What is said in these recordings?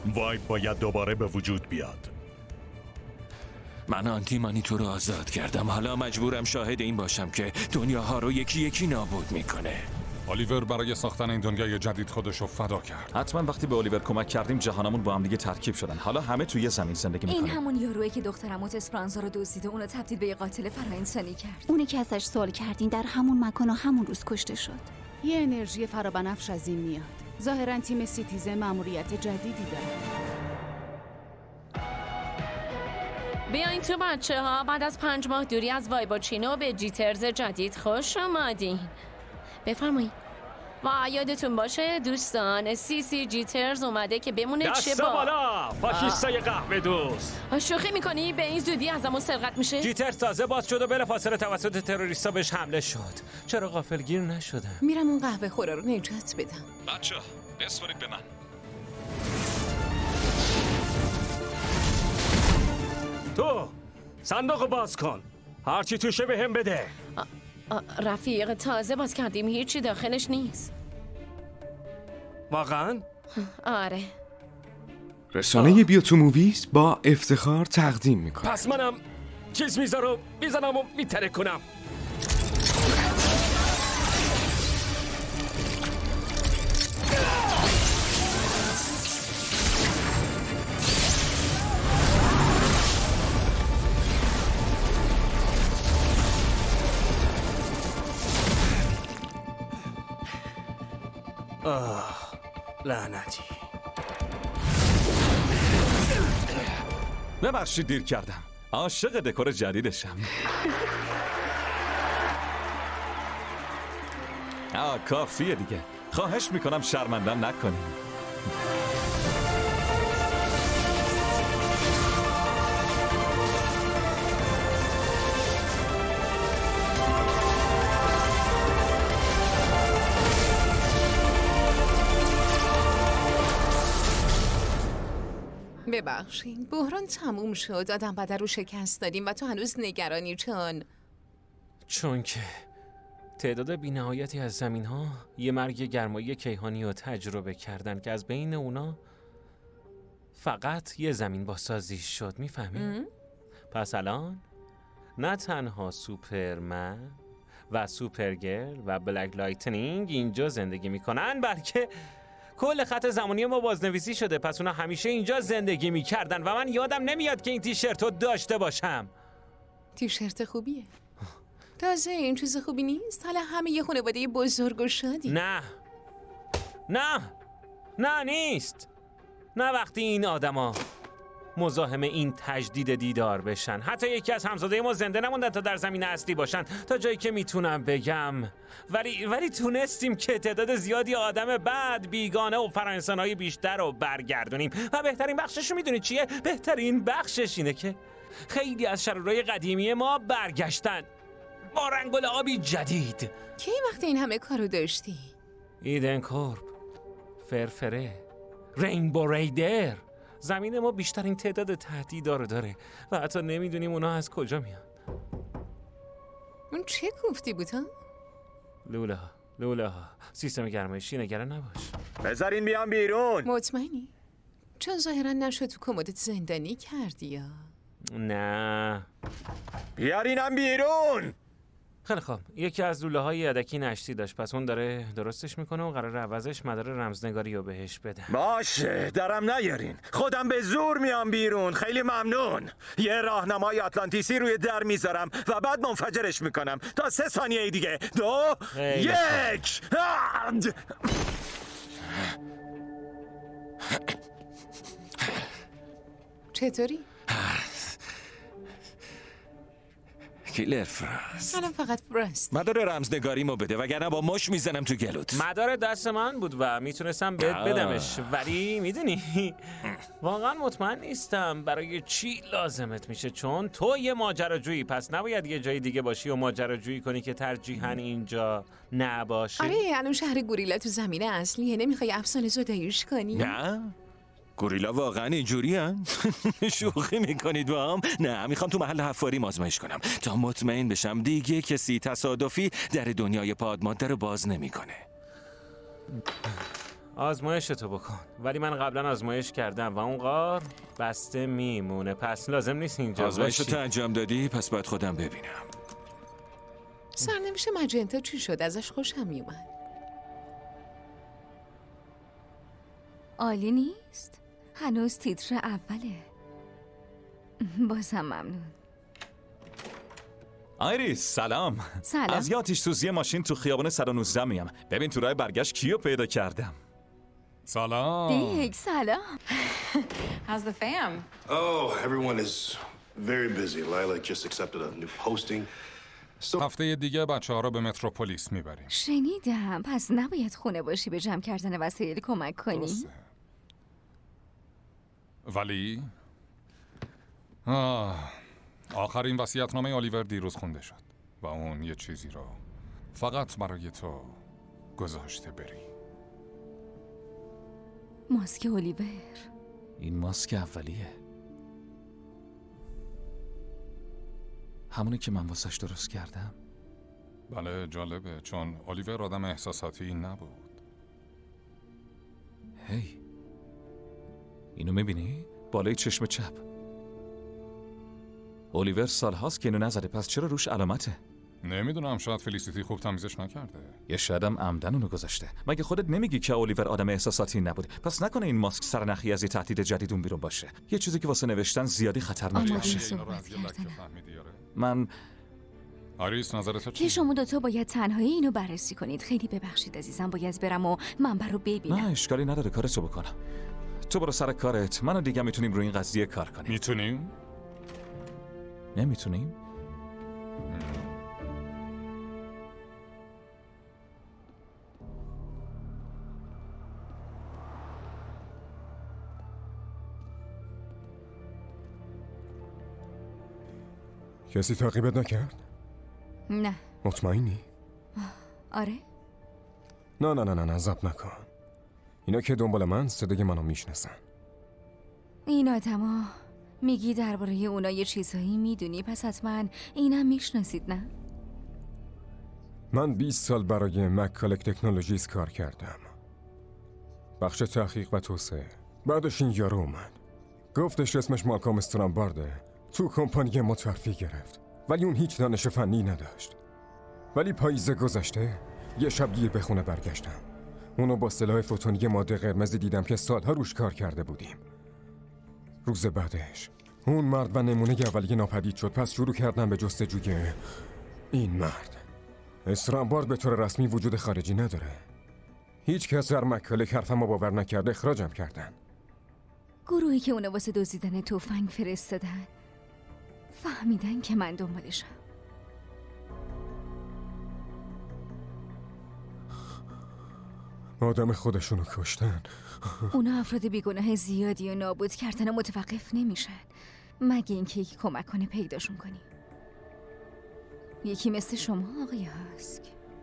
وایب باید دوباره به وجود بیاد. من آنتی مانیتو رو آزاد کردم. حالا مجبورم شاهد این باشم که دنیاها رو یکی یکی نابود میکنه. الیور برای ساختن این دنیای جدید خودش رو فدا کرد. حتما وقتی به الیور کمک کردیم جهانمون با هم دیگه ترکیب شدن. حالا همه توی زمین زندگی میکنن. این همون یاروئه که دخترموت اسپرانزا رو دزدید و اونو تبدیل به یه قاتل فراانسانی کرد. اونی که ازش سوال کردین در همون مکان و همون روز کشته شد. یه انرژی فرابنفش از این میاد. ظاهراً تیم سیتیزن مأموریت جدیدی داره. بیاین تو بچه‌ها، بعد از 5 ماه دوری از وایباچینو به جیترز جدید خوش اومدین. بفرمایید. و یادتون باشه دوستان، سی جیترز اومده که بمونه چه با بالا فاشیستای قهوه دوست. شوخی میکنی؟ به این زودی ازمون سرقت میشه؟ جیترز تازه باز شد و بلافاصله توسط تروریستا بهش حمله شد. چرا غافلگیر نشدم؟ میرم اون قهوه خورا رو نجات بدم. بچه‌ها بسپارید به من. تو صندوق باز کن، هرچی توشه به هم بده. رفیق تازه باز کردیم، هیچی داخلش نیست. واقعا؟ آره. رسانه بیا تو موویز با افتخار تقدیم میکنه. پس منم چیز میزنم و میترک کنم. لعنتی. ببخشید دیر کردم. عاشق دکور جدیدشم. کافیه دیگه. خواهش میکنم شرمندم نکنیم. ببخشید، بحران تموم شد. آدم بدر رو شکست دادیم و تو هنوز نگرانی چون که تعداد بی‌نهایتی از زمین‌ها یه مرگ گرمایی کیهانی رو تجربه کردن که از بین اونا فقط یه زمین بازسازی شد. میفهمی؟ پس الان نه تنها سوپرمن و سوپرگرل و بلک لایتنینگ اینجا زندگی میکنن، بلکه کل خط زمانی ما بازنویسی شده. پس اونا همیشه اینجا زندگی میکردن و من یادم نمیاد که این تیشرت رو داشته باشم. تیشرت خوبیه. تازه این چیز خوبی نیست؟ حالا همه یه خانواده بزرگ و شادی. نه نیست. نه وقتی این آدما مزاحم این تجدید دیدار بشن. حتی یکی از همزاده ما زنده نموندن تا در زمین اصلی باشن، تا جایی که میتونم بگم. ولی تونستیم که تعداد زیادی آدم بد، بیگانه و فراانسان‌های بیشتر رو برگردونیم. و بهترین بخشش رو میدونی چیه؟ بهترین بخشش اینه که خیلی از شرورای قدیمی ما برگشتن با رنگ و لعابی جدید. کی وقتی این همه کارو داشتی؟ ایدن کورپ، فرفره، رینبو ریدر. زمین ما بیشترین تعداد تهدیدا رو داره و حتی نمیدونیم اونا از کجا میان. اون چه گفتی بود ها؟ لوله ها سیستم گرمایشی. نگران نباش. بذارین بیام بیرون. مطمئنی؟ چون ظاهرا نشد تو کمدت زندانی کردی یا؟ نه. بیارینم بیرون. خیلی خوب، یکی از لوله های یدکی نشتی داشت، پس اون داره درستش میکنه و قراره عوضش مدار رمزنگاری رو بهش بده. باشه، درم نیارین، خودم به زور میام بیرون. خیلی ممنون. یه راهنمای آتلانتیسی روی در میذارم و بعد منفجرش میکنم تا 3 ثانیه دیگه. 2 1 چطوری؟ کیلر فراست. الان فقط فراست. مدار رمزنگاریمو بده وگرنه با مش میزنم تو گلوت. مدار دست من بود و میتونستم بدمش، ولی میدونی واقعا مطمئن نیستم برای چی لازمت میشه، چون تو یه ماجراجویی، پس نباید یه جای دیگه باشی و ماجراجویی کنی که ترجیحاً اینجا نباشی. آره الان شهر گوریلا تو زمینه اصلیه، نمیخوای افسانه زداییش کنی؟ نه گوریلا واقعا اینجوری هن؟ شوخی میکنید با هم؟ نه میخوام تو محل حفاری آزمایش کنم تا مطمئن بشم دیگه کسی تصادفی در دنیای پادماده رو باز نمیکنه. آزمایشتو بکن. ولی من قبلا آزمایش کردم و اون غار بسته میمونه، پس لازم نیست اینجا آزمایشتو انجام دادی؟ پس باید خودم ببینم. سرنوشت مجنتا چی شد؟ ازش خوشم میومد. عالی نیست؟ هنوز تیتر اوله. بازم ممنون. آیریس سلام. سلام. از یه آتش سوزی ماشین تو خیابان 119 میم. ببین تو راه برگشت کیو پیدا کردم. سلام. دیگ سلام. How's the fam? Oh, everyone is very busy. Lila just accepted a new posting. هفته دیگه بچه‌ها رو به متروپولیس میبریم. شنیدم. پس نباید خونه باشی به جمع کردن وسایل کمک کنی. ولی آخرین وصیت‌نامه الیور دیروز خونده شد و اون یه چیزی رو فقط برای تو گذاشته بری. ماسک الیور. این ماسک اولیه، همونی که من واسش درست کردم. بله جالبه، چون الیور آدم احساساتی نبود. هی اینو میبینی؟ بالای چشم چپ. الیور سالهاست که اینو نزده، پس چرا روش علامته؟ نمیدونم، شاید فلیسیتی خوب تمیزش نکرده. یا شایدم عمدن اونو گذاشته. مگه خودت نمیگی که الیور آدم احساساتی نبود؟ پس نکنه این ماسک سرنخی از یه تهدید جدید اون بیرون باشه، یه چیزی که واسه نوشتن زیادی خطرناک باشه. من آریس نظرت که شما دوتا باید تنهایی اینو بررسی کنید. خیلی ببخشید عزیزم، باید برم و منبع رو ببینم. نه اشکالی نداره، کارتو بکنم. تو برو سر کارت، من و دیگه میتونیم روی این قضیه کار کنیم. میتونیم؟ نمیتونیم؟ کسی تعقیبت نکرد؟ نه. مطمئنی؟ آره. نه ضبط نکن. اینا که دنبال من صدای منو میشناسن. این آدما میگی درباره اونا یه چیزهایی میدونی، پس حتما اینم میشناسید نه؟ من 20 سال برای مکالک تکنولوژیز کار کردم، بخش تحقیق و توسعه. بعدش این یارو اومد، گفتش اسمش مالکام استرامبارده، تو کمپانی ما ترفیع گرفت، ولی اون هیچ دانش فنی نداشت. ولی پاییز گذشته یه شب دیر به خونه برگشتم، اونو با سلاح فوتونی ماده قرمزی دیدم که سالها روش کار کرده بودیم. روز بعدش اون مرد و نمونه اولیه ناپدید شد، پس شروع کردم به جستجوی این مرد. استرامبارد به طور رسمی وجود خارجی نداره، هیچ کس در مکالک حرفمو باور نکرده، اخراجم کردن. گروهی که اونو واسه دزدیدن تفنگ فرستادن فهمیدن که من دنبالشم. آدم خودشونو کشتن. اونا افراد بیگناه زیادی و نابود کردن و متوقف نمیشن مگه اینکه یکی کمک کنه پیداشون کنی. یکی مثل شما آقای هاسک.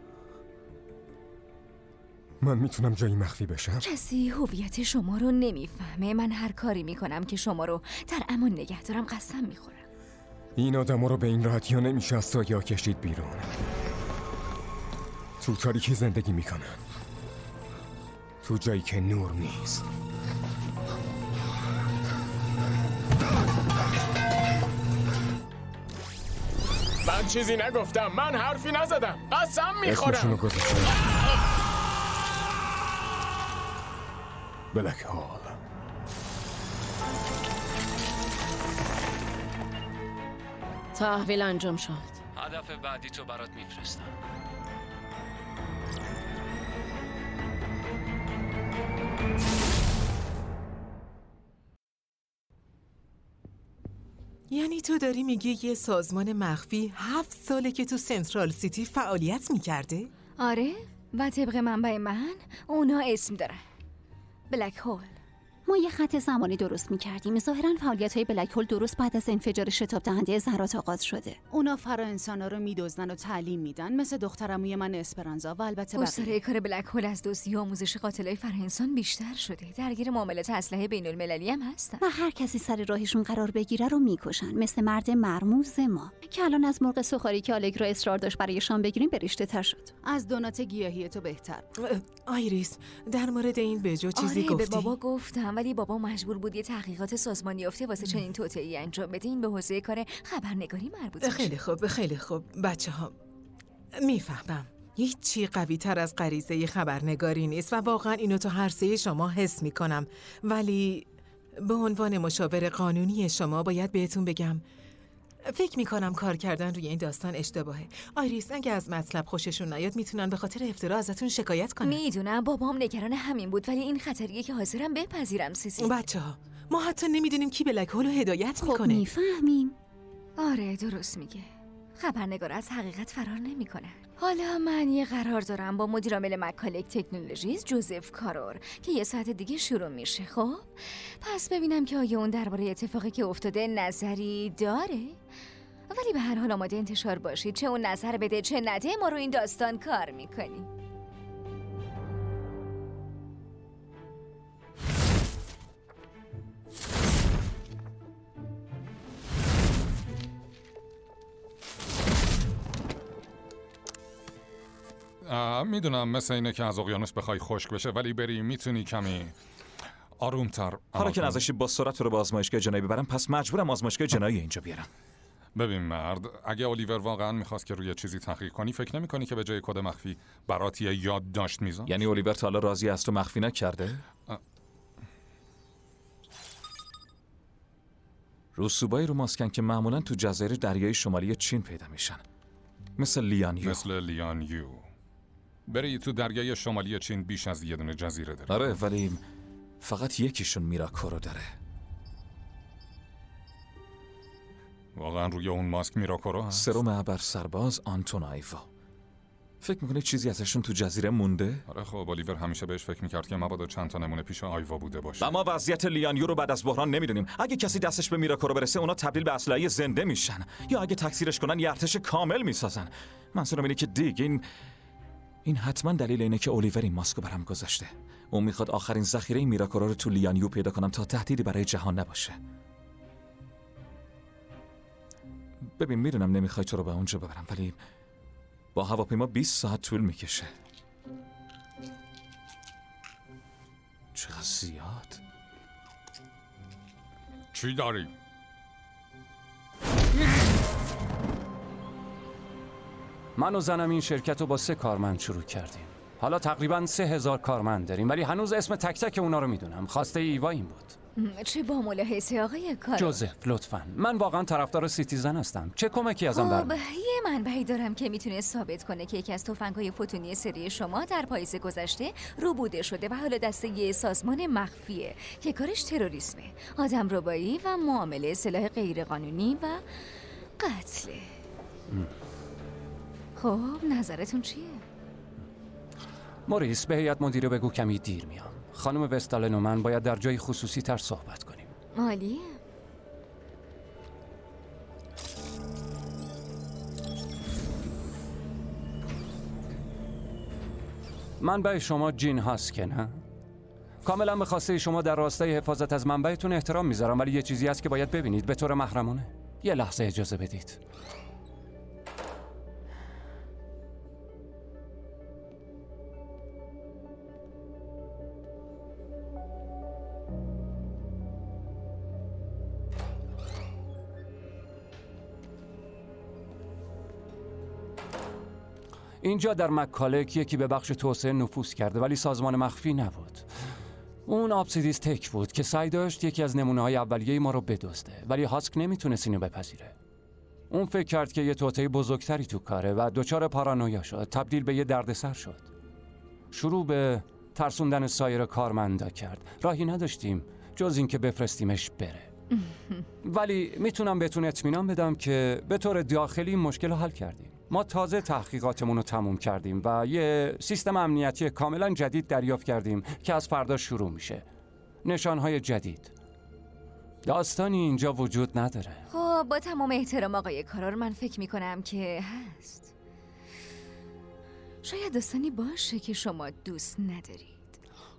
من میتونم جایی مخفی بشم؟ کسی هویت شما رو نمیفهمه. من هر کاری میکنم که شما رو در امان نگه دارم، قسم میخورم. این آدم رو به این راحتی ها نمیشه از سایه ها کشید بیرون. تو تاریکی زندگی میکنن، تو جایی که نور نیست. من چیزی نگفتم، من حرفی نزدم، قسم میخورم. اسمشونو گذاشتم بلک هال. تحویل انجام شد. هدف بعدی تو برات میفرستم. یعنی تو داری میگی یه سازمان مخفی 7 ساله که تو سنترال سیتی فعالیت میکرده؟ آره، و طبق منبع من اونا اسم دارن، بلک هول. ما یه خط زمانی درست می‌کردیم. ظاهراً فعالیت‌های بلک هول درست بعد از انفجار شتاب دهنده ذرات آغاز شده. اونا فرا انسانا رو میدزدن و تعلیم میدن، مثل دخترعموی من اسپرانزا و البته گستره کار بلک هول از دزدی و آموزش قاتلای فرا انسان بیشتر شده. درگیر معاملات اسلحه بین‌المللی هم هستن. و هر کسی سر راهشون قرار بگیره رو میکشن، مثل مرد مرموز ما که الان از مرغ سوخاری که آلگرا اصرار داشت برای شام بگیریم بریشته تر شد. از دونات گیاهی تو بهتر. آیریس در مورد این بجو چیزی گفتی؟ به بابا گفتم، ولی بابا مجبور بود یه تحقیقات سازمانی یافته واسه چنین توطئه‌ای انجام بده. این به حوزه کار خبرنگاری مربوط میشه. خیلی خوب بچه‌ها، میفهمم هیچی قوی تر از غریزه خبرنگاری نیست و واقعا اینو تو هر سه شما حس میکنم، ولی به عنوان مشاور قانونی شما باید بهتون بگم فکر میکنم کار کردن روی این داستان اشتباهه. آیریس اگه از مطلب خوششون نیاد میتونن به خاطر افترا ازتون شکایت کنن. میدونم بابام نگران همین بود، ولی این خطریه که حاضرم بپذیرم. سیسی بچه‌ها، ما حتی نمیدونیم کی بلک هول رو هدایت میکنه. خب میفهمیم. آره درست میگه. خبرنگار از حقیقت فرار نمیکنه. حالا من یه قرار دارم با مدیر عامل مکالک تکنولوژیز جوزف کارور که یه ساعت دیگه شروع میشه. خب پس ببینم که آیا اون درباره اتفاقی که افتاده نظری داره، ولی به هر حال آماده انتشار باشید. چه اون نظر بده چه نده، ما رو این داستان کار میکنیم. میدونم مثل اینه که از اقیانوس بخوای خشک بشه، ولی بری میتونی کمی آرومتر. حالا که نذاشتی با سرعت رو به آزمایشگاه جنایی ببرم، پس مجبورم آزمایشگاه جنایی اینجا بیارم. ببین مرد، اگه الیور واقعا میخواست که روی چیزی تحقیق کنی، فکر نمی‌کنی که به جای کد مخفی برات یه یادداشت میذاره؟ یعنی الیور تا حالا راضی است و مخفی نکرده؟ رسوبای رو ماسکن که معمولاً تو جزایر دریای شمالی چین پیدا میشن، مثل لیانیو. بری تو دریای شمالی چین بیش از یه دونه جزیره داره. آره، ولی فقط یکیشون میراکورو داره. واقعا روی اون ماسک میراکورو هست؟ سرم ابر سرباز آنتون آیوا. فکر میکنی چیزی ازشون تو جزیره مونده؟ آره خب الیور همیشه بهش فکر میکرد که مبادا چند تا نمونه پیش آیوا بوده باشه. و ما وضعیت لیانیو رو بعد از بحران نمیدونیم. اگه کسی دستش به میراکورو برسه، اونا تبدیل به اسلحه زنده میشن، یا اگه تکثیرش کنن یه ارتش کامل میسازن. منظورم اینه که دیگه این حتما دلیل اینه که الیور این ماسکو برام گذاشته. اون میخواد آخرین ذخیره میراکورو رو تو لیانیو پیدا کنم تا تهدیدی برای جهان نباشه. ببین میدونم نمیخوای تو رو به اونجا ببرم، ولی با هواپیما 20 ساعت طول میکشه. چقدر زیاد. چی داری؟ من و زنم این شرکت رو با 3 کارمند شروع کردیم. حالا تقریباً 3000 کارمند داریم، ولی هنوز اسم تک تک اونا رو میدونم. خواسته ایوا این بود. چه با ملاحظه آقای کارو. جوزف لطفاً، من واقعاً طرفدار سیتیزن هستم. چه کمکی ازم برمیاد؟ یه منبعی دارم که میتونه ثابت کنه که یکی از تفنگ‌های فوتونی سری شما در پاییز گذشته روبوده شده و حالا دست یه سازمان مخفیه که کارش تروریسمه، آدمربایی و معامله سلاح غیرقانونی و قتله. خب نظرتون چیه؟ موریس، به هیئت مدیره بگو کمی دیر میام. خانم وستالن و من باید در جای خصوصی تر صحبت کنیم. عالیه. منبع شما جین هاست که نه؟ کاملا به خواسته شما در راستای حفاظت از منبعتون احترام میذارم، ولی یه چیزی هست که باید ببینید به طور محرمانه. یه لحظه اجازه بدید. اینجا در مکالک یکی به بخش توسعه نفوذ کرده، ولی سازمان مخفی نبود. اون آبسیدیس تک بود که سعی داشت یکی از نمونه‌های اولیه ما رو بدزده، ولی هاسک نمیتونست اینو بپذیره. اون فکر کرد که یه توطئه بزرگتری تو کاره و دچار پارانویا شد، تبدیل به یه دردسر شد. شروع به ترسوندن سایر کارمندا کرد. راهی نداشتیم جز این که بفرستیمش بره. ولی میتونم بهتون اطمینان بدم که به طور داخلی این مشکل رو حل کردیم. ما تازه تحقیقاتمون رو تموم کردیم و یه سیستم امنیتی کاملا جدید دریافت کردیم که از فردا شروع میشه. نشانهای جدید. داستانی اینجا وجود نداره. خب با تمام احترام آقای کارور، من فکر میکنم که هست. شاید داستانی باشه که شما دوست ندارید.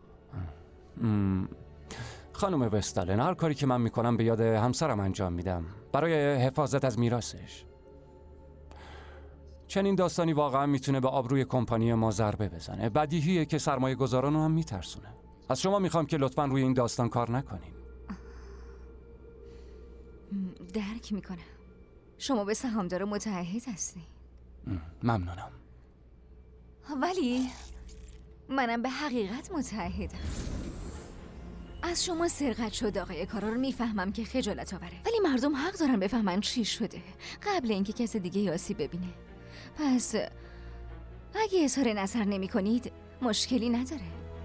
خانم وستالن، هر کاری که من میکنم به یاد همسرم انجام میدم برای حفاظت از میراثش. چنین داستانی واقعا میتونه به آبروی کمپانی ما ضربه بزنه. بدیهیه که سرمایه گذاران رو هم میترسونه. از شما میخوام که لطفاً روی این داستان کار نکنین. درک میکنم. شما به سهامدار متعهد هستی. ممنونم. ولی منم به حقیقت متعهدم. از شما سرقت شد آقای کارور، میفهمم که خجالت آوره، ولی مردم حق دارن بفهمن چی شده قبل اینکه کس دیگه آسیب ببینه. پس اگه اظهار نظر نمی کنید مشکلی نداره،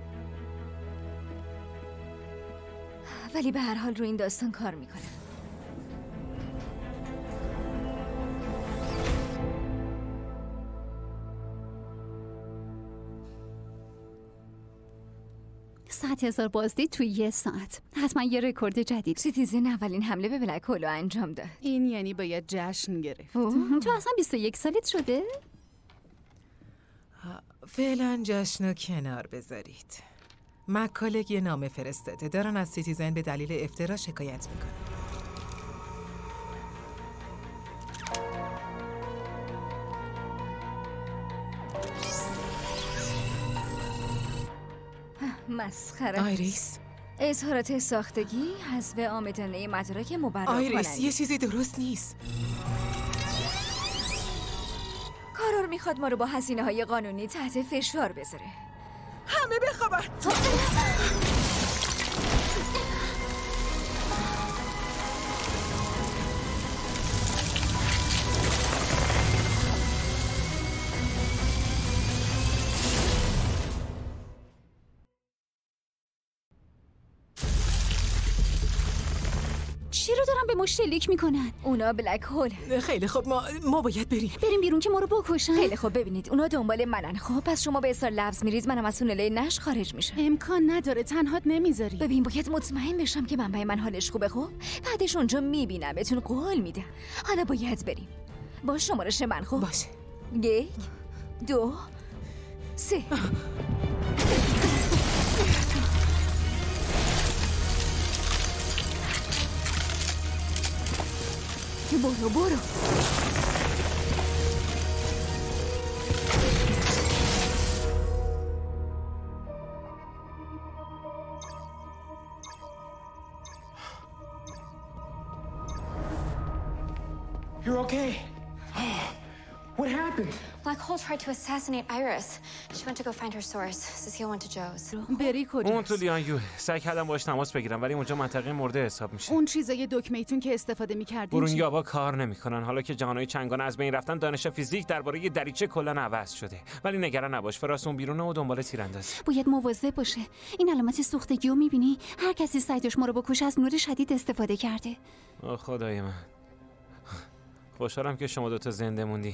ولی به هر حال روی این داستان کار میکنم. $100,000 بازدید توی 1 ساعت. حتما یه رکورد جدید. سیتیزن اولین حمله به بلک هولو انجام داد. این یعنی باید جشن گرفت. تو اصلا 21 سالت شده؟ فعلا جشنو کنار بذارید. مکالگ یه نامه فرستاده، دارن از سیتیزن به دلیل افترا شکایت میکنن. مسخره. آیریس، اظهارات ساختگی، حذف عامدانه مدارک مبرر کننده. آیریس، یه چیزی درست نیست. کارور میخواد ما رو با هزینه‌های قانونی تحت فشار بذاره. همه بخوابن. چی رو دارن به ما شلیک میکنن؟ اونا بلک هول. خیلی خب، ما باید بریم بیرون که ما رو بکشن. خیلی خب، ببینید اونا دنبال منن. خب پس شما به اصرار لفظ میرید، منم از تونله نش خارج میشم. امکان نداره، تنهات نمیذاری. ببین باید مطمئن بشم که منبع من حالش خوبه. خب بعدش اونجا میبینم، بهتون قول میدم. حالا باید بریم. با شمارش من. خوب باشه. 1 2 3. برو. You're okay. What happened? Black Hole tried to assassinate Iris. She went to go find her source. Cecile went to Joe's. بری کجاست؟ اون تو لیانیو. سعی کردم باش تماس بگیرم ولی اونجا منطقه مرده حساب میشه. اون چیزای دکمه‌تون که استفاده می‌کردین. برونگابا کار نمیکنن. حالا که جهانهای چنگانه از بین رفتن، دانش فیزیک درباره دریچه کلا عوض شده. ولی نگران نباش، فراس اون بیرونه و دنبال تیراندازی. باید مواظب باشه. این علامت سوختگی رو می‌بینی؟ هر کسی سعی داشت ما رو بکشه از نور شدید استفاده کرده. آه خدای من. خوشحالم که شما دوتا زنده موندی.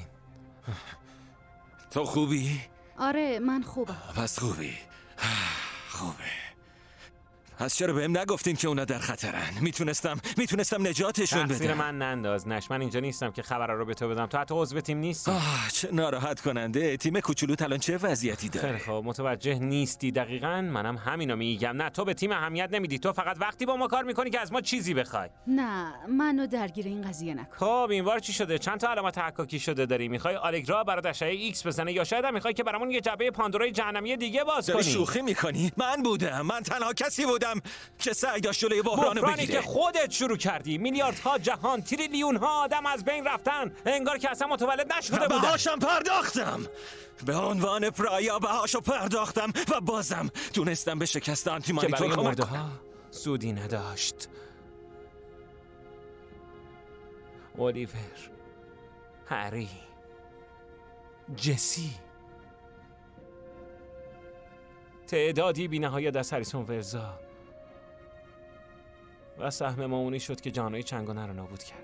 تو خوبی؟ آره من خوبم. پس خوبی. خوبه. پس چرا بهم نگفتین که اونا در خطرن؟ میتونستم نجاتشون بدم. تقصیر من ننداز نش. من اینجا نیستم که خبر رو به تو بدم. تو حتی عضو تیم نیستی. چه ناراحت کننده. تیم کوچولو الان چه وضعیتی داره؟ خیلی خب متوجه نیستی. دقیقاً منم همینو میگم. نه تو به تیم اهمیت نمیدی. تو فقط وقتی با ما کار میکنی که از ما چیزی بخوای. نه منو درگیر این قضیه نکن. خب این بار چی شده؟ چند تا علامت تحققی شده داری؟ میخوای آلگرا برات اشعه ایکس بزنه یا شاید هم میخوای که برامون یه جعبه پاندورای جهنمی دیگه باز کنی؟ شوخی میکنی؟ من تنها کسی بودم که سعی داشت جلوی بحرانو بگیره. که خودت شروع کردی. میلیاردها جهان، تریلیون ها آدم از بین رفتن، انگار که اصلا متولد نشده بودن. بهاشم پرداختم. به عنوان پرایا بهاشو پرداختم و بازم تونستم به شکست آنتی مانیتور کمک کنم. سودی نداشت. الیور، هری، جسی، تعدادی بی‌نهایت از هریسون ورزا و سهم ما اونی شد که جانهای چنگانه رو نابود کرد.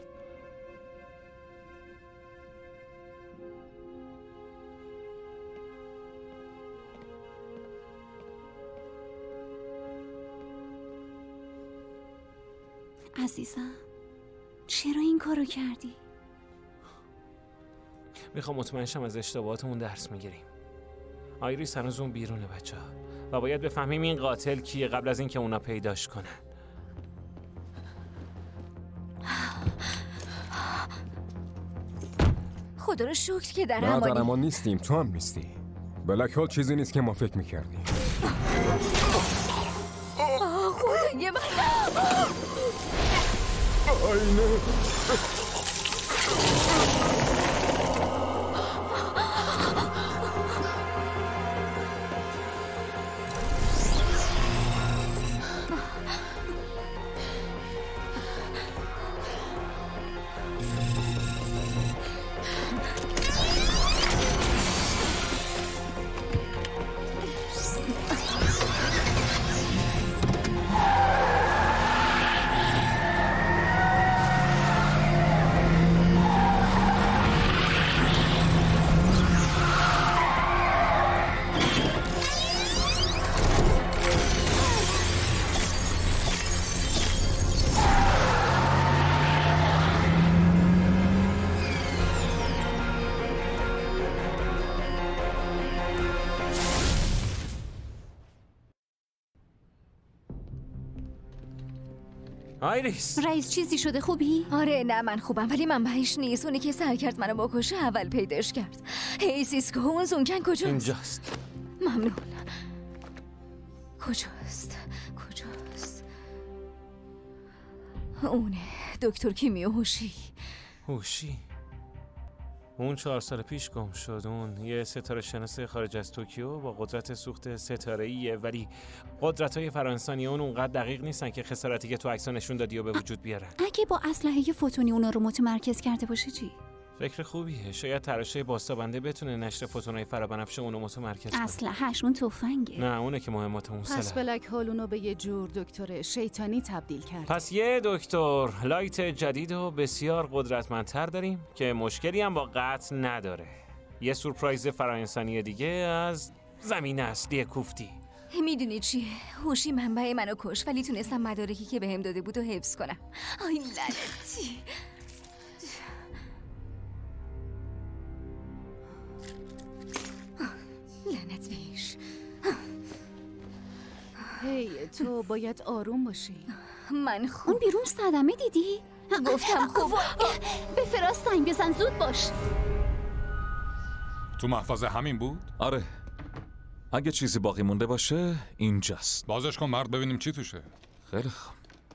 عزیزم چرا این کارو کردی؟ میخوام مطمئن شم از اشتباهاتمون درس میگیریم. آیریس هنوز اون بیرونه بچه‌ها و باید بفهمیم این قاتل کیه قبل از اینکه اونا پیداش کنن. خدا رو شکر که در ما در امانی. امان نیستیم، تو هم نیستی. بلک هول چیزی نیست که ما فکر میکردیم. خدای من. آینه. آیریس رئیس چیزی شده خوبی؟ آره نه من خوبم ولی منبعش نیست. اونی که سعی کرد منو بکشه اول پیداش کرد. هی سیسکو اون زونکن کجاست؟ اینجاست. ممنون. کجاست؟ اونه دکتر کیمیو هوشی. اون 4 سال پیش گم شد. اون یه ستاره شناس خارج از توکیو با قدرت سوخت ستاره‌ایه ولی قدرت‌های فرانسانی اونقدر دقیق نیستن که خسارتی که تو عکس‌ها نشون دادی و به وجود بیارن. اگه با اسلحه فوتونی اونا رو متمرکز کرده باشه چی؟ فکر خوبیه. شاید تراشه باستابنده بتونه نشر فوتونای فرابنفشه اونو متمرکز کنه. اسلحه‌اش اون تفنگه. نه اونه که مهمات اون پس بلک هول اونو به یه جور دکتر شیطانی تبدیل کرد. پس یه دکتر لایت جدید و بسیار قدرتمندتر داریم که مشکلی هم با قتل نداره. یه سورپرایز فرانسانی دیگه از زمین اصلی کوفتی. میدونی چیه؟ هوشی منبع منو کش ولی تونستم مدارکی که بهم داده بود و حفظ کنم. آی لعنتی. لعنت بهش. هی تو باید آروم باشی. من خوب. اون بیرون صدمه دیدی؟ گفتم خوب. به فراز سنگ بزن زود باش. تو محفظه همین بود؟ آره اگه چیزی باقی مونده باشه اینجاست. بازش کن مرد ببینیم چی توشه. خیلی خوب.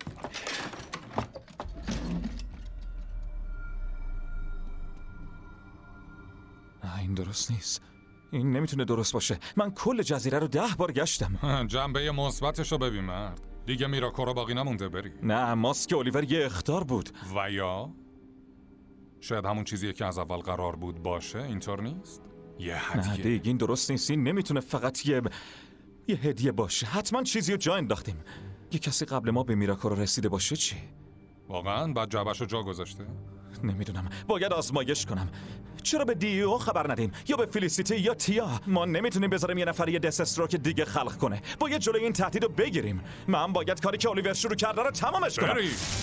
این درست نیست. این نمیتونه درست باشه. من کل جزیره رو 10 بار گشتم. جنبه مثبتشو ببین مرد. دیگه میراکورا باقی نمونده بری. نه ماسک الیور یه اخطار بود. و یا شاید همون چیزیه که از اول قرار بود باشه. اینطور نیست؟ یه هدیه. نه دیگه این درست نیست. این نمیتونه فقط یه هدیه باشه. حتما چیزی رو جا انداختیم. یه کسی قبل ما به میراکورا رسیده باشه چی؟ واقعا بعد جعبه‌شو جا گذاشته؟ نمیدونم. باید آزمایش کنم. چرا به دیو خبر ندیم یا به فلیسیتی یا تیا؟ ما نمیتونیم بذاریم یه نفر یه دست استروک دیگه خلق کنه. باید جلوی این تهدید رو بگیریم. من باید کاری که الیور شروع کرده رو تمامش کنم.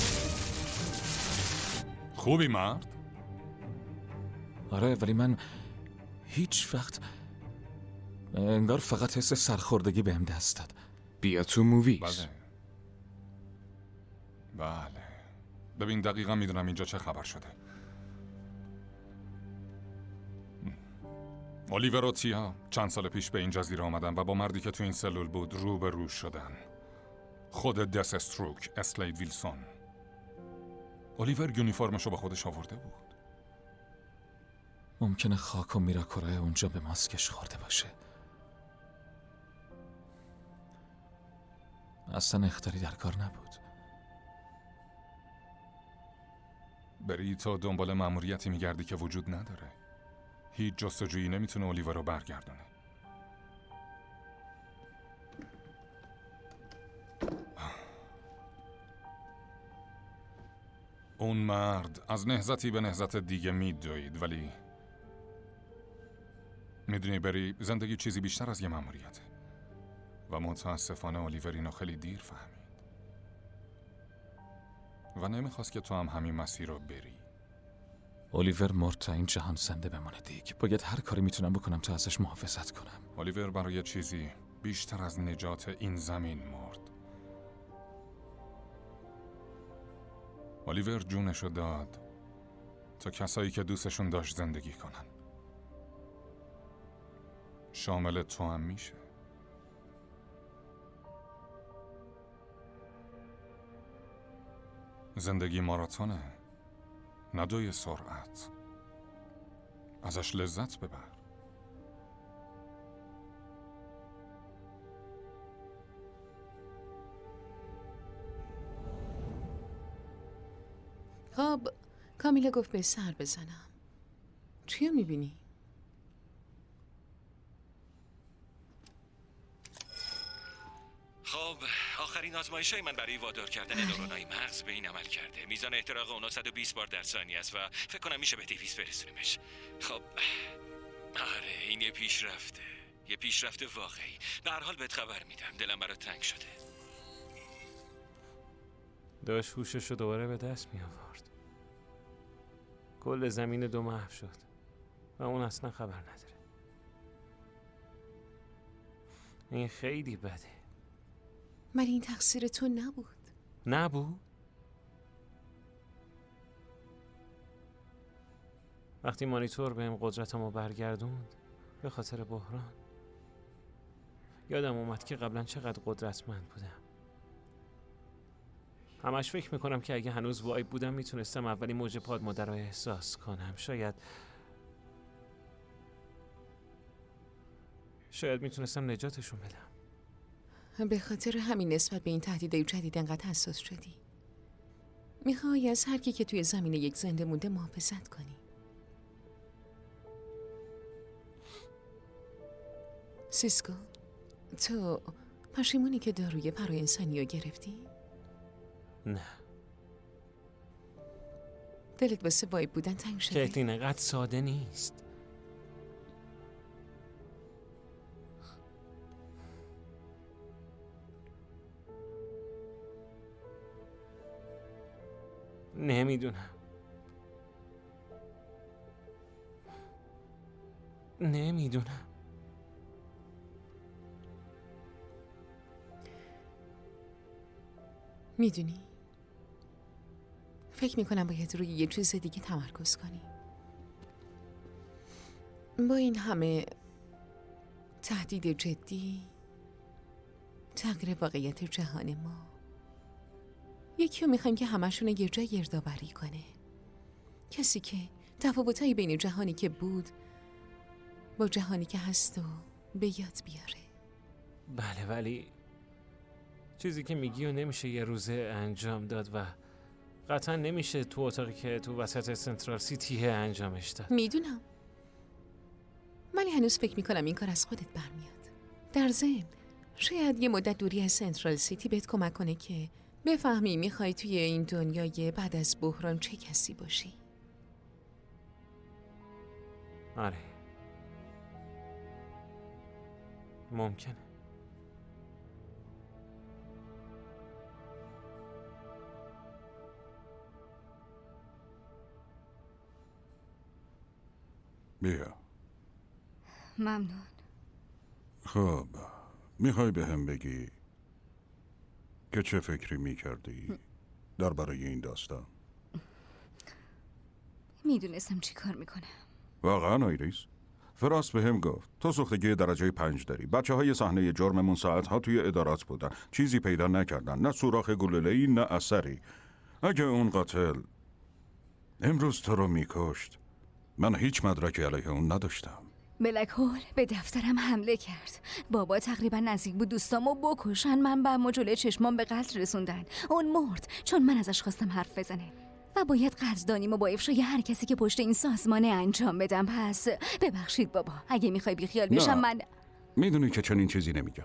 خوبی مرد؟ آره ولی من هیچ وقت انگار فقط حس سرخوردگی بهم دست داد. بیا تو موویز. بله. ببین دقیقا میدونم اینجا چه خبر شده. الیور و تیا چند سال پیش به این جزیره آمدن و با مردی که تو این سلول بود رو به رو شدن. خود دس استروک، اسلید ویلسون. الیور یونیفرمشو با خودش آورده بود. ممکنه خاک و میراکورا اونجا به ماسکش خورده باشه. اصلا اختیاری در کار نبود. بری تا دنبال مأموریتی میگردی که وجود نداره. هیچ جستجویی نمیتونه الیور رو برگردونه. اون مرد از نهضتی به نهضت دیگه میدوید ولی میدونی بری زندگی چیزی بیشتر از یه مأموریته و متاسفانه الیور اینو خیلی دیر فهمید. و نمیخواست که تو هم همین مسیر رو بری. الیور مرد تا این جهان زنده بمونه دیگه. باید هر کاری میتونم بکنم تا ازش محافظت کنم. الیور برای چیزی بیشتر از نجات این زمین مرد. الیور جونشو داد تا کسایی که دوستشون داشت زندگی کنن. شامل تو هم میشه. زندگی ماراتونه، نه دوی سرعت. ازش لذت ببر. خب کامیلا گفت به سر بزنم. چیو میبینی؟ خب آخرین آزمایش‌های من برای وادار کردن نورونای مغز به این عمل کرده. میزان احتراق اونا 120 بار در ثانیه است و فکر کنم میشه به 200 برسونیمش. خب آره این یه پیشرفته واقعی. به هر حال بهت خبر میدم. دلم برات تنگ شده. داشت هوشش رو دوباره به دست می آورد. کل زمین دو محو شد و اون اصلا خبر نداره. این خیلی بده. ولی این تقصیر تو نبود. نبود؟ وقتی مانیتور بهم قدرتمو برگردوند به خاطر بحران، یادم اومد که قبلا چقدر قدرتمند بودم. همش فکر میکنم که اگه هنوز وایب بودم میتونستم اولین موج پادمادر رو احساس کنم. شاید میتونستم نجاتشون بدم. به خاطر همین نسبت به این تهدید جدید انقدر حساس شدی. میخوای از هر کی که توی زمین یک زنده مونده محافظت کنی. سیسکو، تو پشیمونی که داروی برای انسانی رو گرفتی؟ نه. دلت واسه وایب بودن تنگ شده؟ کیتلین اینقدر ساده نیست. نمیدونم. میدونی؟ فکر میکنم باید روی یه چیز دیگه تمرکز کنی. با این همه تهدید جدی، تغییر واقعیت جهان ما، یکی رو میخوایم که همشون یه جای گردآوری کنه. کسی که تفاوتایی بین جهانی که بود با جهانی که هست و به یاد بیاره. بله ولی چیزی که میگی و نمیشه یه روزه انجام داد و قطعا نمیشه تو اتاقی که تو وسط سنترال سیتی انجامش داد. میدونم، ولی هنوز فکر میکنم این کار از خودت برمیاد. در ضمن شاید یه مدت دوری از سنترال سیتی بهت کمک کنه که بفهمی میخوای توی این دنیای بعد از بحران چه کسی باشی. آره ممکنه. بیا. ممنون. خب میخوای به هم بگی که چه فکری میکردی درباره این داستان؟ میدونستم چی کار میکنم. واقعا آیریس؟ فراست به هم گفت تو سوختگی درجه 5 داری. بچه های صحنه جرممون ساعتها توی ادارات بودن، چیزی پیدا نکردن، نه سوراخ گلوله‌ای نه اثری. اگه اون قاتل امروز تو رو میکشت، من هیچ مدرکی علیه اون نداشتم. بلک هول به دفترم حمله کرد. بابا تقریبا نزدیک بود دوستامو بکشن. من با جلوی چشمام به قتل رسوندن. اون مرد چون من ازش خواستم حرف بزنه و باید قدردانیمو با افشای هر کسی که پشت این سازمانه انجام بدم. پس ببخشید بابا، اگه میخوای بیخیال بشم من میدونی که چنین چیزی نمیگم،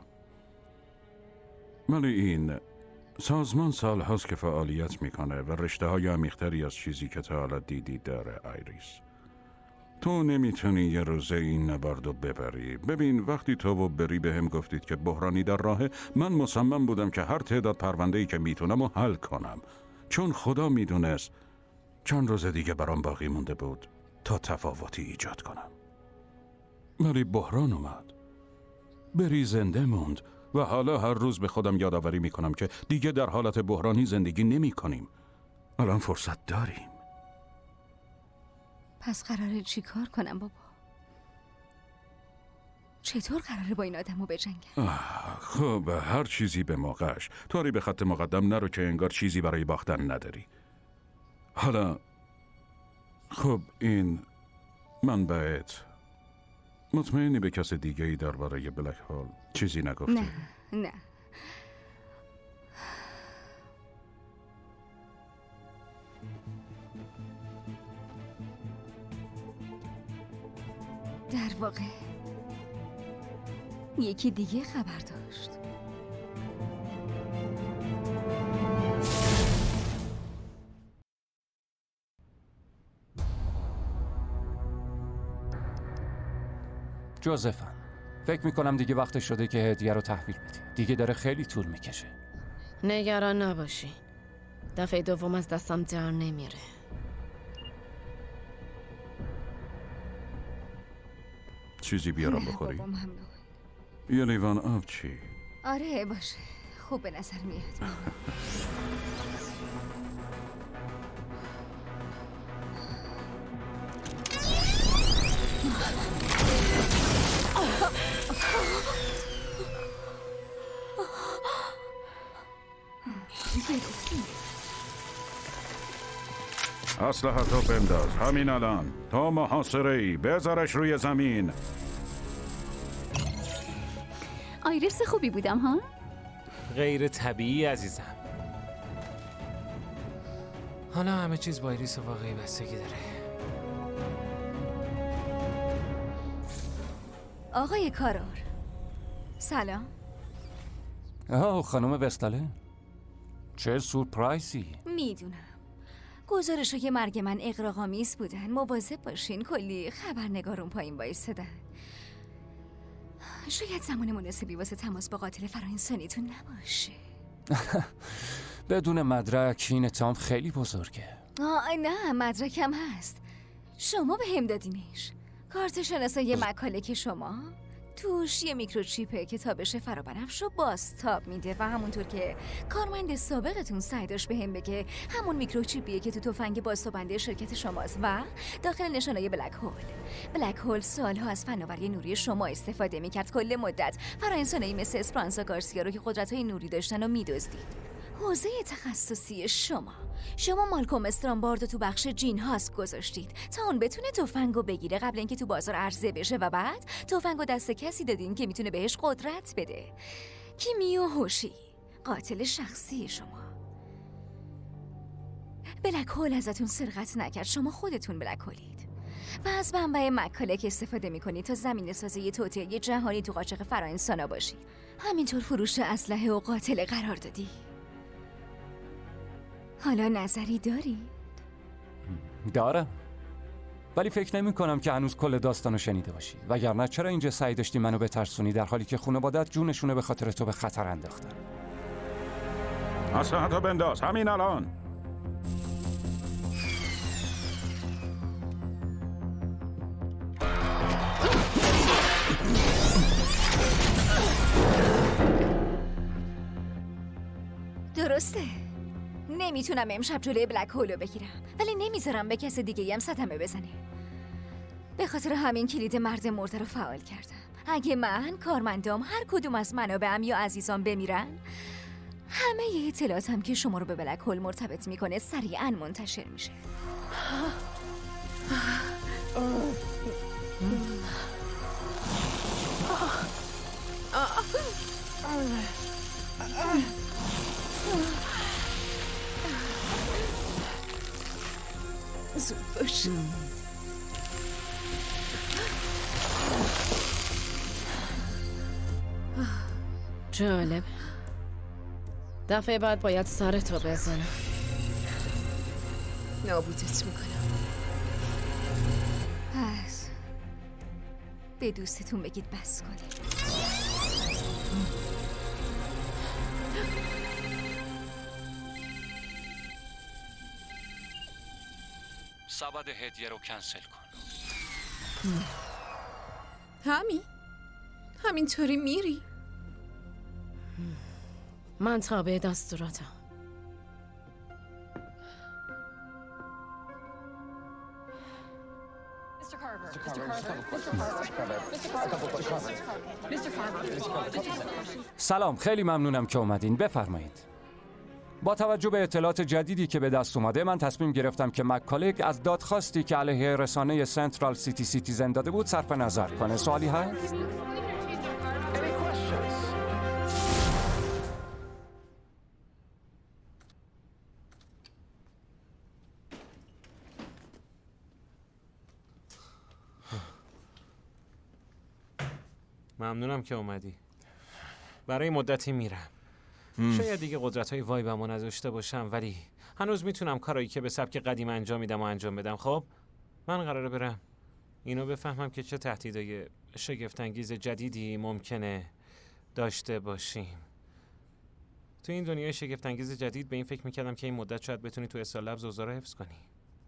ولی این سازمان سال هاست که فعالیت میکنه و رشته های عمیق‌تری از چیزی که تا حالا دیدی داره آیریس. تو نمیتونی یه روزه این نبردو ببری. ببین وقتی تو و بری به هم گفتید که بحرانی در راهه، من مصمم بودم که هر تعداد پرونده‌ای که میتونم و حل کنم. چون خدا میدونست چند روز دیگه برام باقی مونده بود تا تفاوتی ایجاد کنم. ولی بحران اومد. بری زنده موند و حالا هر روز به خودم یادآوری میکنم که دیگه در حالت بحرانی زندگی نمی کنیم. الان فرصت داریم. پس قراره چی کار کنم بابا؟ چطور قراره با این آدمو بجنگم؟ خب هر چیزی به موقعش. طوری به خط مقدم نرو که انگار چیزی برای باختن نداری. حالا خب این منبعت مطمئنی به کس دیگه ای درباره بلک هول چیزی نگفتی؟ نه در واقع یکی دیگه خبر داشت. جوزفم، فکر میکنم دیگه وقت شده که هدیه رو تحویل بدی. دیگه داره خیلی طول میکشه. نگران نباشین. دفعه دوم از دستم در نمیره. چیزی بیارم بخوری؟ بابا ممنون. یه لیوان آب چی؟ آره باشه، خوب به نظر میاد. اسلحه‌تو بنداز همین الان. تا محاصره‌ای بذارش روی زمین. آیریس خوبی بودم ها؟ غیر طبیعی عزیزم. حالا همه چیز با آیریس واقعی بستگی داره. آقای کارور سلام. خانم وستاله، چه سورپرایزی. میدونم گزارش‌های مرگ من اغراق‌آمیز بودن. مواظب باشین، کلی خبرنگارون پایین وایسادن. شاید زمان مناسبی واسه تماس با قاتل فرانسانیتون نباشه. بدون مدرک این اتهام خیلی بزرگه. نه مدرکم هست. شما به هم دادینش. کارت شناسایی مکالک شما توش یه میکروچیپه که تابش فرابنفش رو بازتاب میده و همونطور که کارمند سابقتون سعی داشت بهم بگه همون میکروچیپیه که تو تفنگ بازتابنده شرکت شماست و داخل نشانه بلک هول. بلک هول سالها از فناوری نوری شما استفاده میکرد. کل مدت فرانسانه‌ای مثل اسپرانسا گارسیا رو که قدرت‌های نوری داشتن و میدزدید. حوزه تخصصی شما مالکوم استرامبارد تو بخش جین هاسک گذاشتید تا اون بتونه تفنگو بگیره قبل اینکه تو بازار عرضه بشه و بعد تفنگو دست کسی دادین که میتونه بهش قدرت بده. کیمیو هوشی، قاتل شخصی شما. بلک هول ازتون سرقت نکرد، شما خودتون بلک هولید و از منبع مکالک استفاده میکنید تا زمین سازی توطئه جهانی تو قاچاق فرانسانا باشید. همینطور فروش اسلحه و قاتل قرار دادی. حالا نظری داری؟ دارم، ولی فکر نمی کنم که هنوز کل داستانو شنیده باشی. وگرنه چرا اینجا سعی داشتی منو بترسونی در حالی که خانواده‌ات جونشونه به خاطر تو به خطر انداختن؟ اسلحه‌تو بنداز همین الان. درسته. نمیتونم امشب جلوی بلک هولو بگیرم، ولی نمیذارم به کس دیگه هم صدمه بزنه. به خاطر همین کلید مرد مرده رو فعال کردم. اگه من، کارمندام، هر کدوم از منابعم یا عزیزان بمیرن، همه اطلاعاتم که شما رو به بلک هول مرتبط میکنه سریعا منتشر میشه. زود باش. جالب. دفعه بعد باید سرتو بزنم. نابودت میکنم. پس به دوستتون بگید بس کنید. سبد هدیه رو کنسل کن. همینطوری میری؟ من تابع دستوراتم. سلام، خیلی ممنونم که اومدین. بفرمایید. با توجه به اطلاعات جدیدی که به دست اومده، من تصمیم گرفتم که مک‌کالک از دادخواستی که علیه رسانه سنترال سیتی سیتیزن داده بود صرف نظر کنه. سوالی هست؟ ممنونم که اومدی. برای مدتی میرم. شاید دیگه قدرت‌های وایبمو نداشته باشم، ولی هنوز میتونم کارایی که به سبک قدیم انجام میدم و انجام بدم. خب من قراره برم اینو بفهمم که چه تهدیدهای شگفت‌انگیز جدیدی ممکنه داشته باشیم. تو این دنیای شگفت‌انگیز جدید به این فکر میکردم که این مدت شاید بتونی تو اسال لبز اوضاع رو حفظ کنی.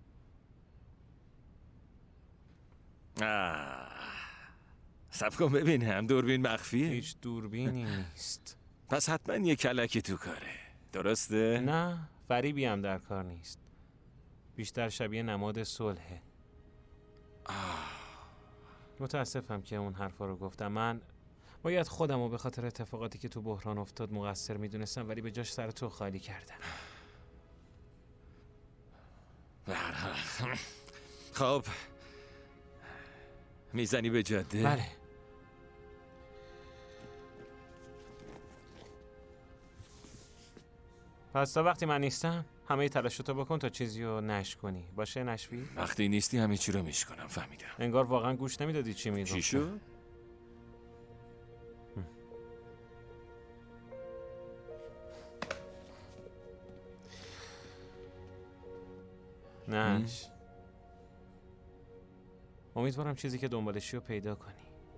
صبر کن ببینم، دوربین مخفیه؟ هیچ دوربینی نیست. پس حتما یه کلکی تو کاره، درسته؟ نه، فریبی هم در کار نیست. بیشتر شبیه نماد صلحه. متاسفم که اون حرفا رو گفتم. من باید خودم رو به خاطر اتفاقاتی که تو بحران افتاد مقصر میدونستم، ولی به جاش سر تو خالی کردم. خب میزنی به جاده؟ بله. پس تا وقتی من نیستم همه تلاشتو بکن تا چیزی رو نش کنی. باشه نشوی؟ وقتی نیستی همه چی رو میشکنم. فهمیدم. انگار واقعا گوش نمیدادی چی میگفتم. چی شد؟ نش. امیدوارم چیزی که دنبالشی رو پیدا کنی.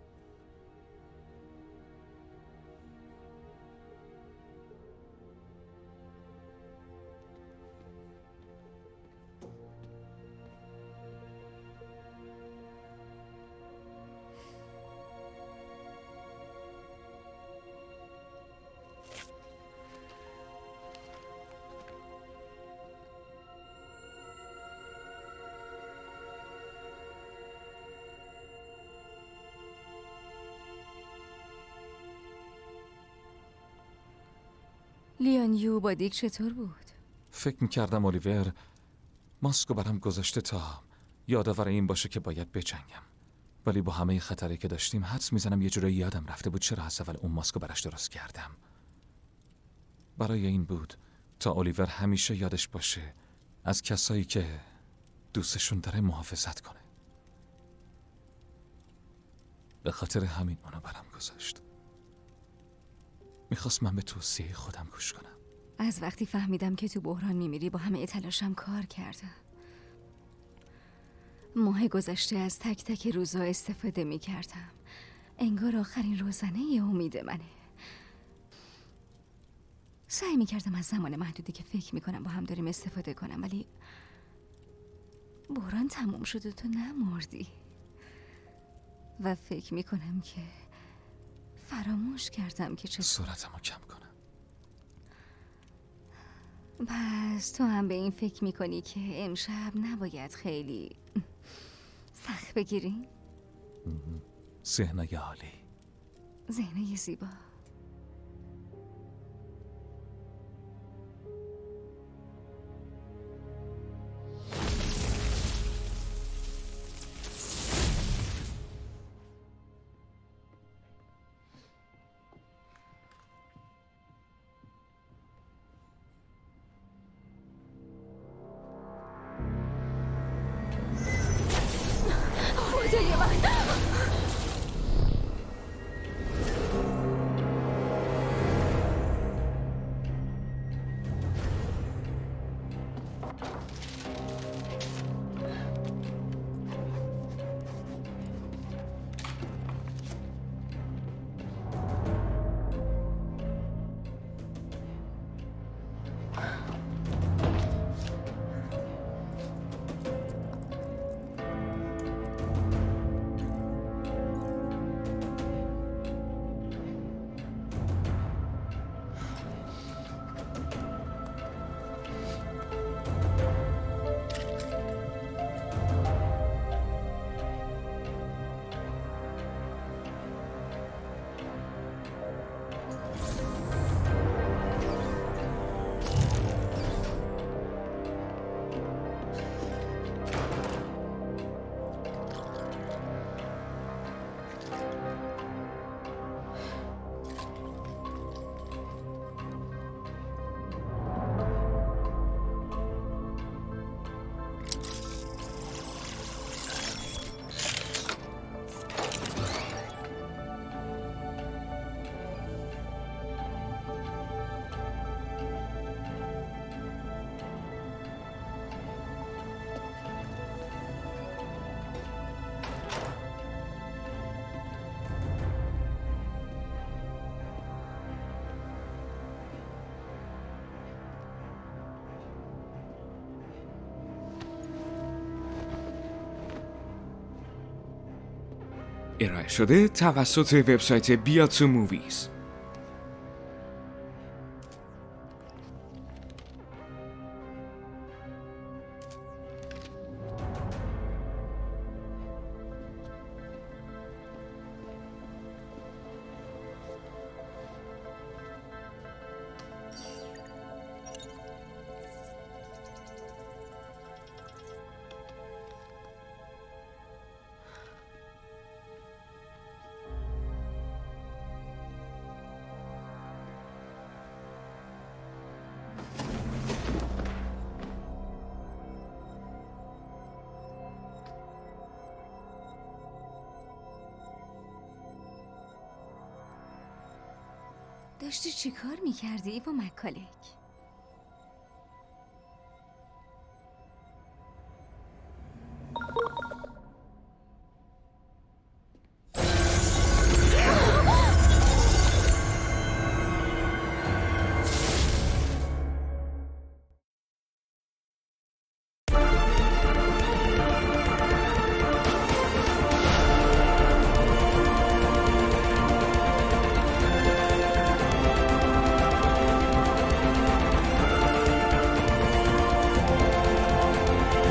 لیان یو با دیک چطور بود؟ فکر میکردم الیور ماسکو برام گذاشته تا یادآور این باشه که باید بجنگم، ولی با همه خطری که داشتیم حدس میزنم یه جورایی یادم رفته بود چرا از اول اون ماسکو براش درست کردم. برای این بود تا الیور همیشه یادش باشه از کسایی که دوستشون داره محافظت کنه. به خاطر همین اونو برام گذاشت. میخواست من به توصیه خودم گوش کنم. از وقتی فهمیدم که تو بحران میمیری با همه تلاشم کار کردم. ماه گذشته از تک تک روزا استفاده میکردم. انگار آخرین روزنه امید منه. سعی میکردم از زمان محدودی که فکر میکنم با هم داریم استفاده کنم، ولی بحران تموم شد و تو نمردی. و فکر میکنم که فراموش کردم که چه سرعتمو کم کنم. پس تو هم به این فکر میکنی که امشب نباید خیلی سخت بگیریم؟ ذهنای عالی، ذهنای زیبا. ارائه شده توسط وبسایت بیا تو موویز. داشتی چی کار میکردی ایوا مکالک؟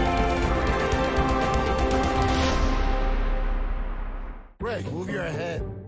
Greg, move your head.